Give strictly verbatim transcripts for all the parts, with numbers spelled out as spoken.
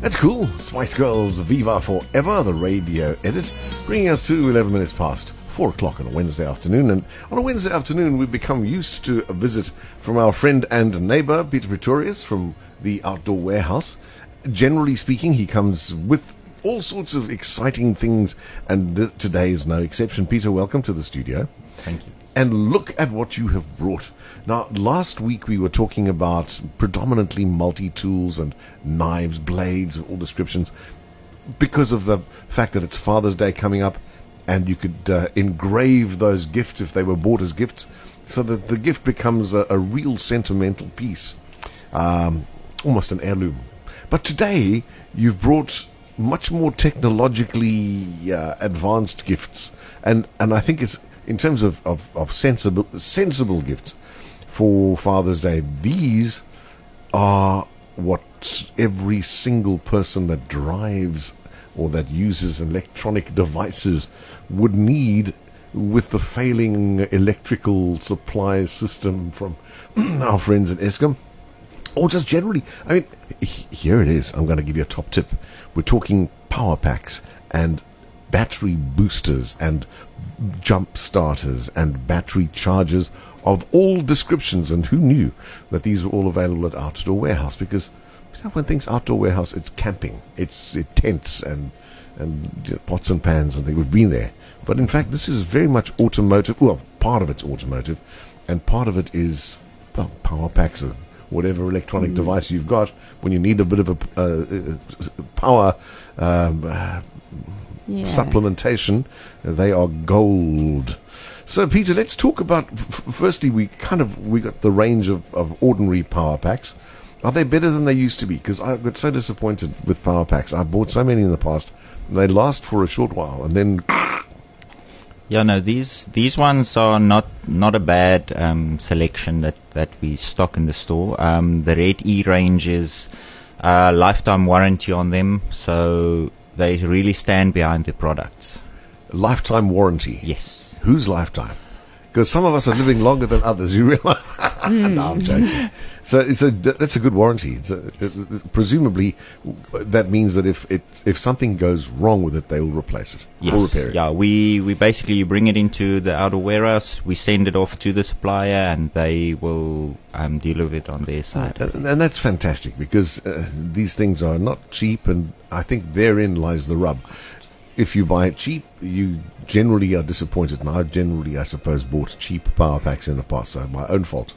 That's cool. Spice Girls, Viva Forever, the radio edit, bringing us to eleven minutes past four o'clock on a Wednesday afternoon. And on a Wednesday afternoon, we've become used to a visit from our friend and neighbor, Peter Pretorius, from the Outdoor Warehouse. Generally speaking, he comes with all sorts of exciting things, and th- today is no exception. Peter, welcome to the studio. Thank you. And look at what you have brought. Now, last week we were talking about predominantly multi-tools and knives, blades, all descriptions, because of the fact that it's Father's Day coming up, and you could uh, engrave those gifts if they were bought as gifts, so that the gift becomes a, a real sentimental piece, um, almost an heirloom. But today, you've brought much more technologically uh, advanced gifts, and, and I think it's, in terms of, of, of sensible, sensible gifts for Father's Day, these are what every single person that drives or that uses electronic devices would need, with the failing electrical supply system from our friends at Eskom. Or just generally, I mean, here it is. I'm going to give you a top tip. We're talking power packs and battery boosters and jump starters and battery chargers of all descriptions. And who knew that these were all available at Outdoor Warehouse? Because you know, when things Outdoor Warehouse, it's camping, it's it tents and and you know, pots and pans and things. We've been there, but in fact, this is very much automotive. Well, part of it's automotive, and part of it is well, power packs or whatever electronic mm. device you've got when you need a bit of a uh, uh, power um, uh, yeah. supplementation. They are gold. So, Peter, let's talk about. F- firstly, we kind of we got the range of, of ordinary power packs. Are they better than they used to be? Because I got so disappointed with power packs. I bought so many in the past. They last for a short while, and then. Yeah, no, these these ones are not not a bad um, selection that, that we stock in the store. Um, the Red E range is uh, lifetime warranty on them, so they really stand behind the products. Lifetime warranty? Yes. Whose lifetime? Because some of us are living longer than others, you realize? No, I'm joking. So, it's a, that's a good warranty. It's a, it, presumably, that means that if it if something goes wrong with it, they will replace it yes. or repair it. Yeah, we, we basically bring it into the Outdoor Warehouse, we send it off to the supplier, and they will um, deal with it on their side. And, and that's fantastic, because uh, these things are not cheap, and I think therein lies the rub. If you buy it cheap, you generally are disappointed. And I've generally, I suppose, bought cheap power packs in the past, so my own fault.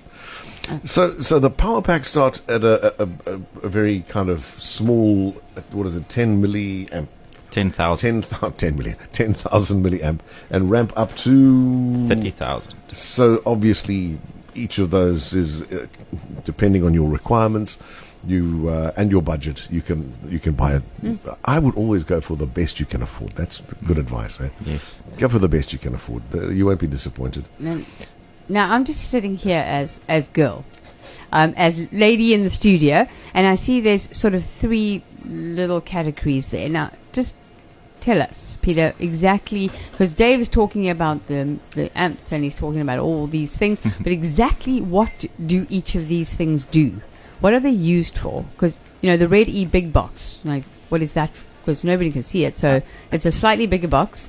So, so the power packs start at a, a, a, a very kind of small, what is it, ten milliamp? ten thousand. ten, ten million, ten thousand milliamp, and ramp up to thirty thousand. So obviously, each of those is, uh, depending on your requirements, you uh, and your budget, you can you can buy it. Mm. I would always go for the best you can afford. That's good mm. advice. Eh? Yes, go for the best you can afford. Uh, you won't be disappointed. Now, now I'm just sitting here as as girl, um, as lady in the studio, and I see there's sort of three little categories there. Now, just tell us, Peter, exactly, because Dave is talking about the the amps and he's talking about all these things, but exactly what do each of these things do? What are they used for? Because, you know, the Red E big box, like, what is that? Because nobody can see it, so it's a slightly bigger box.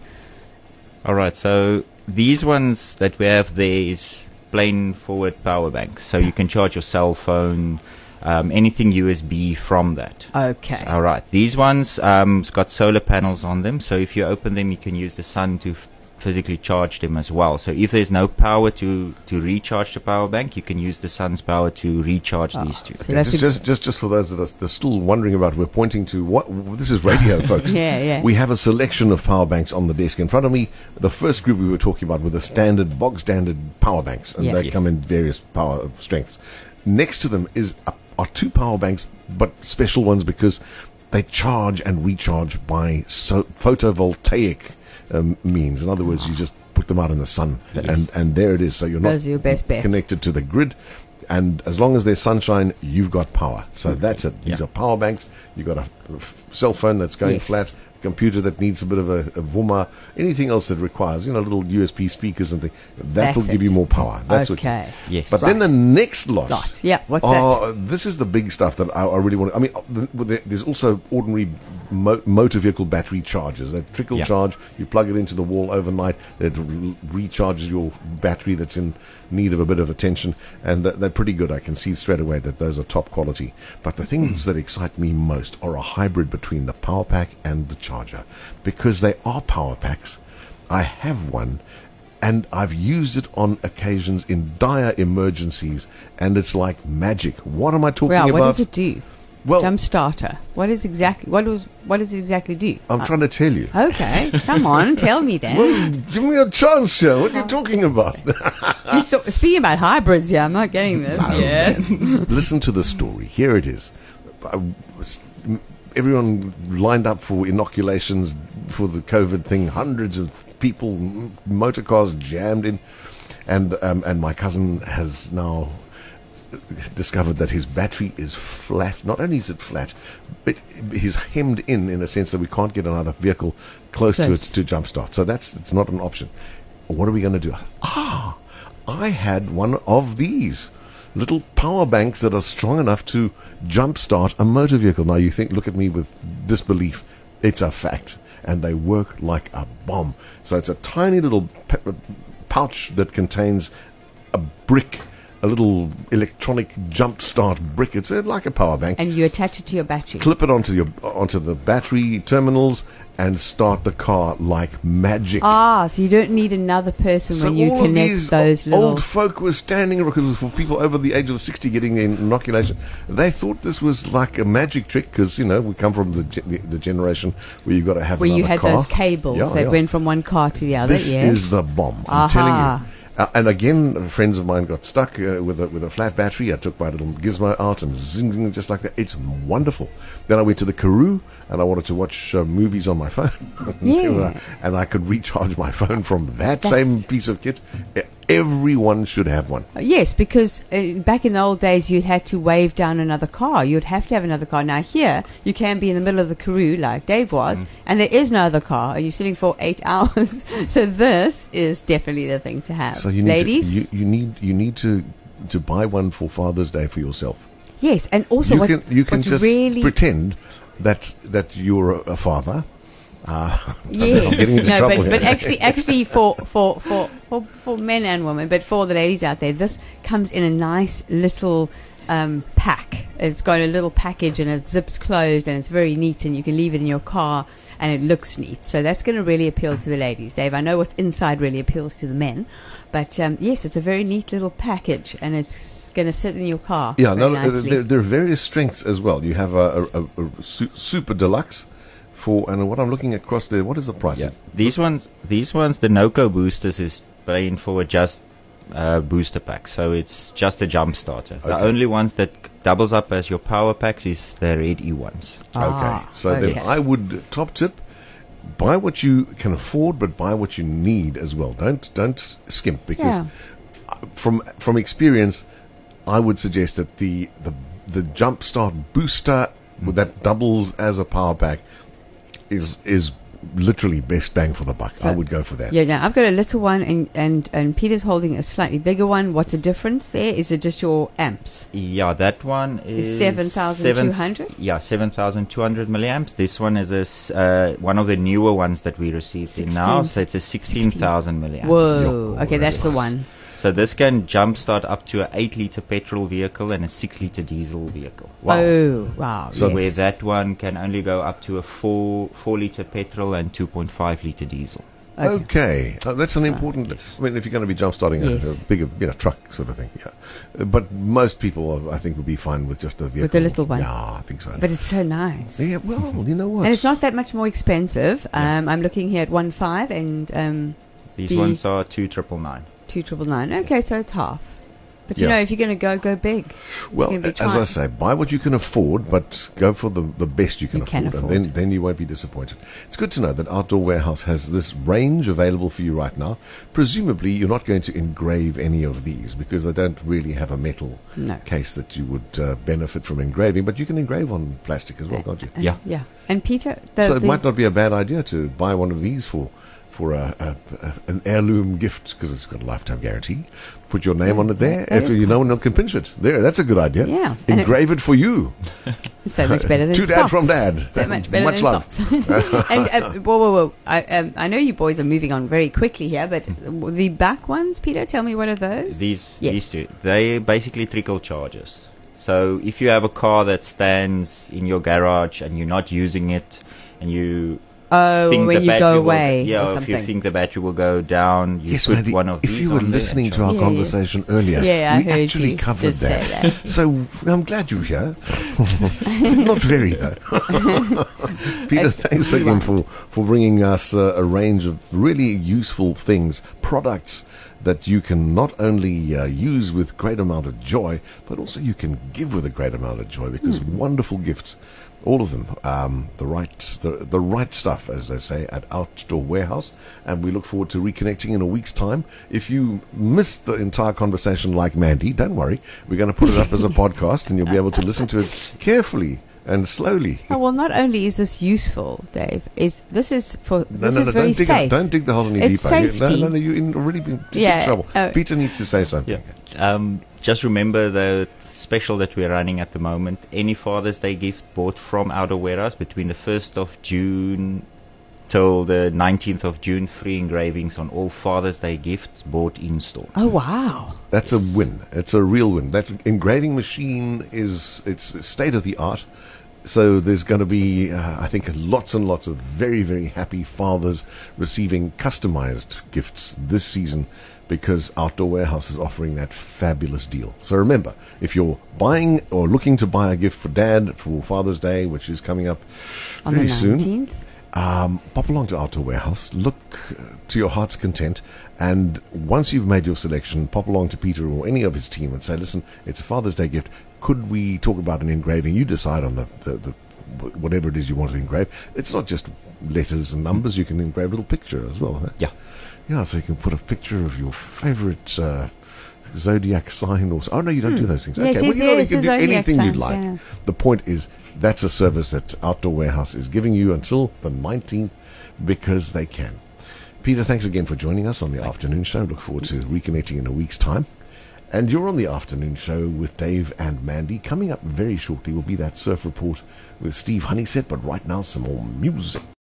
All right, so these ones that we have there is plain forward power banks. So you can charge your cell phone, um, anything U S B from that. Okay. All right, these ones, um, it's got solar panels on them. So if you open them, you can use the sun to f- physically charge them as well. So if there's no power to, to recharge the power bank, you can use the sun's power to recharge oh, these two. So okay, just, just, just just for those that are, are still wondering about, we're pointing to what this is radio, folks. Yeah, yeah. We have a selection of power banks on the desk in front of me. The first group we were talking about were the standard, bog standard power banks, and yeah. they yes. come in various power strengths. Next to them is a, are two power banks, but special ones because they charge and recharge by so photovoltaic Um, means. In other words, you just put them out in the sun, yes. and, and there it is. So you're not Those are your best bet. connected to the grid, and as long as there's sunshine, you've got power. So that's it. These yeah. are power banks. You've got a f- cell phone that's going yes. flat, computer that needs a bit of a, a wummer, anything else that requires, you know, little U S B speakers and things, that That's will give it. you more power. That's Okay. what. Yes. But then the next lot. Lot. Yeah, what's Oh, this is the big stuff that I, I really want. I mean, uh, the, well, there- there's also ordinary mo- motor vehicle battery chargers that trickle Yeah. charge. You plug it into the wall overnight. It re- recharges your battery that's in need of a bit of attention, and uh, they're pretty good. I can see straight away that those are top quality. But the things that excite me most are a hybrid between the power pack and the charger, because they are power packs. I have one, and I've used it on occasions in dire emergencies, and it's like magic. What am I talking Well, about? what does it do? Well, Jump starter. What is exactly? What was? What does it exactly do? I'm Uh, trying to tell you. Okay, come on, tell me then. Well, give me a chance here. What are you talking about? You so, speaking about hybrids, yeah, I'm not getting this. Yes. Listen to the story. Here it is. I was- m- Everyone lined up for inoculations for the COVID thing. Hundreds of people, m- motor cars jammed in, and um, and my cousin has now discovered that his battery is flat. Not only is it flat, but he's hemmed in in a sense that we can't get another vehicle close to it Close. to jumpstart. So that's it's not an option. What are we going to do? Ah, I had one of these little power banks that are strong enough to jumpstart a motor vehicle. Now you think, look at me with disbelief. It's a fact, and they work like a bomb. So it's a tiny little pe- pouch that contains a brick, a little electronic jumpstart brick. It's uh, like a power bank. And you attach it to your battery. Clip it onto your onto the battery terminals and start the car like magic. Ah, so you don't need another person So when you all of connect these those o- little. old folk were standing, because it was for people over the age of sixty getting the inoculation. They thought this was like a magic trick, because, you know, we come from the, ge- the the generation where you've got to have where another you had car. those cables Yeah, that yeah. went from one car to the other. This yes. is the bomb. I'm Aha. telling you. Uh, and again, friends of mine got stuck uh, with a with a flat battery. I took my little gizmo out and zing, zing, just like that. It's wonderful. Then I went to the Karoo and I wanted to watch uh, movies on my phone. Yeah. And I could recharge my phone from that same piece of kit. E- Everyone should have one. Uh, Yes, because uh, back in the old days, you had to wave down another car. You'd have to have another car. Now here, you can be in the middle of the Karoo, like Dave was, Mm. and there is no other car. Are you sitting for eight hours? So this is definitely the thing to have. So you need Ladies, to, you, you need you need to to buy one for Father's Day for yourself. yes, and also you what, can you can what's just really pretend that that you're a, a father. Uh, Yeah, I'm getting into no, trouble but, but here. actually, actually, for, for, for, for, for men and women, but for the ladies out there, this comes in a nice little um, pack. It's got a little package and it zips closed and it's very neat, and you can leave it in your car and it looks neat. So that's going to really appeal to the ladies, Dave. I know what's inside really appeals to the men, but um, yes, it's a very neat little package, and it's going to sit in your car. Yeah, very no, uh, nicely. there, there are various strengths as well. You have a, a, a, a su- super deluxe for, and what I'm looking across there, what is the price? Yeah. These ones, these ones, the Noco boosters is paying for just uh, booster pack, so it's just a jump starter. The Okay. only ones that doubles up as your power packs is the Red E ones. Ah, Okay, so okay. then I would top tip, buy what you can afford, but buy what you need as well. Don't don't s- skimp, because Yeah. uh, from from experience, I would suggest that the the the Jumpstart booster Mm. that doubles as a power pack is is literally best bang for the buck. I So- would go for that. Yeah, now I've got a little one, and, and, and Peter's holding a slightly bigger one. What's the difference there? Is it just your amps? Yeah, that one Is is seven thousand two hundred? seven- Yeah, seven thousand two hundred milliamps. This one is a s- uh, one of the newer ones that we received in now, sixteen. so it's a sixteen thousand milliamps. Whoa. Yeah. Okay, that's the one. So this can jumpstart up to an eight liter petrol vehicle and a six liter diesel vehicle. Wow. Oh, wow. So yes. Where that one can only go up to a four four liter petrol and two point five liter diesel. Okay. Okay, uh, that's an important. I mean, if you're going to be jump starting a, Yes. a bigger, you know, truck sort of thing, yeah. Uh, But most people, I think, would be fine with just a vehicle. the little one. Yeah, I think so. But it's so nice. yeah, well, you know what? And it's not that much more expensive. Um, I'm looking here at one five and um, These The- ones are two triple nine. two triple nine. Okay, so it's half. But you Yeah. know, if you're going to go, go big. Well, You're gonna be as I trying- say, buy what you can afford, but go for the, the best you can You afford, can and afford. then, then you won't be disappointed. It's good to know that Outdoor Warehouse has this range available for you right now. Presumably, you're not going to engrave any of these because they don't really have a metal No. case that you would uh, benefit from engraving, but you can engrave on plastic as well, can't you? And- Yeah. Yeah. And Peter, the, So it the- might not be a bad idea to buy one of these for for a, a, a an heirloom gift because it's got a lifetime guarantee. Put your name on it there. that If is you know quite one can pinch it. There, that's a good idea. Yeah, and it- Engrave it, for you. It's so much better than To Dad socks. from Dad. So much better Much than love. socks. and uh, whoa, whoa, whoa! I, um, I know you boys are moving on very quickly here, but the back ones, Peter, tell me what are those? These Yes. these two, they basically trickle charges. So if you have a car that stands in your garage and you're not using it, and you Oh, think when the you battery go will, away yeah, or or if something. you think the battery will go down, you Yes, put Mandy, one of if these you were on there and listening to charge. our Yes. conversation earlier, Yeah, I we heard actually you covered did say that. that. So I'm glad you're here. Not very, though. Peter, thanks again for, for bringing us uh, a range of really useful things, products that you can not only uh, use with great amount of joy, but also you can give with a great amount of joy because wonderful gifts. All of them, um, the right, the the right stuff, as they say, at Outdoor Warehouse, and we look forward to reconnecting in a week's time. If you missed the entire conversation, like Mandy, don't worry, we're going to put it up as a podcast, and you'll be able to listen to it carefully and slowly. Oh, well, not only is this useful, Dave, is this is for No, this no, is no! very Don't dig, safe. it, don't dig the hole any It's deeper. You- No, safety. no, no! You're in already been in Yeah, trouble. uh, Peter needs to say something. Yeah. Um, just remember the special that we're running at the moment. Any Father's Day gift bought from Outdoor Warehouse between the first of June till the nineteenth of June, free engravings on all Father's Day gifts bought in store. Oh, wow. That's a win. It's a real win. That engraving machine is it's state of the art. So there's going to be, uh, I think, lots and lots of very, very happy fathers receiving customized gifts this season because Outdoor Warehouse is offering that fabulous deal. So remember, if you're buying or looking to buy a gift for Dad for Father's Day, which is coming up On very the soon, nineteenth. um, pop along to Outdoor Warehouse, look uh, to your heart's content, and once you've made your selection, pop along to Peter or any of his team and say, listen, it's a Father's Day gift. Could we talk about an engraving? You decide on the, the, the wh- whatever it is you want to engrave. It's not just letters and numbers. You can engrave a little picture as well. Huh? Yeah. Yeah, so you can put a picture of your favorite uh, zodiac sign or... Oh, no, you don't do those things. Yes, Okay, well, yes, you know, you yes, can the do zodiac anything you'd signs, like. yeah. The point is, that's a service that Outdoor Warehouse is giving you until the nineteenth because they can. Peter, thanks again for joining us on the afternoon show. Look forward to reconnecting in a week's time. And you're on the afternoon show with Dave and Mandy. Coming up very shortly will be that surf report with Steve Honeysett, but right now some more music.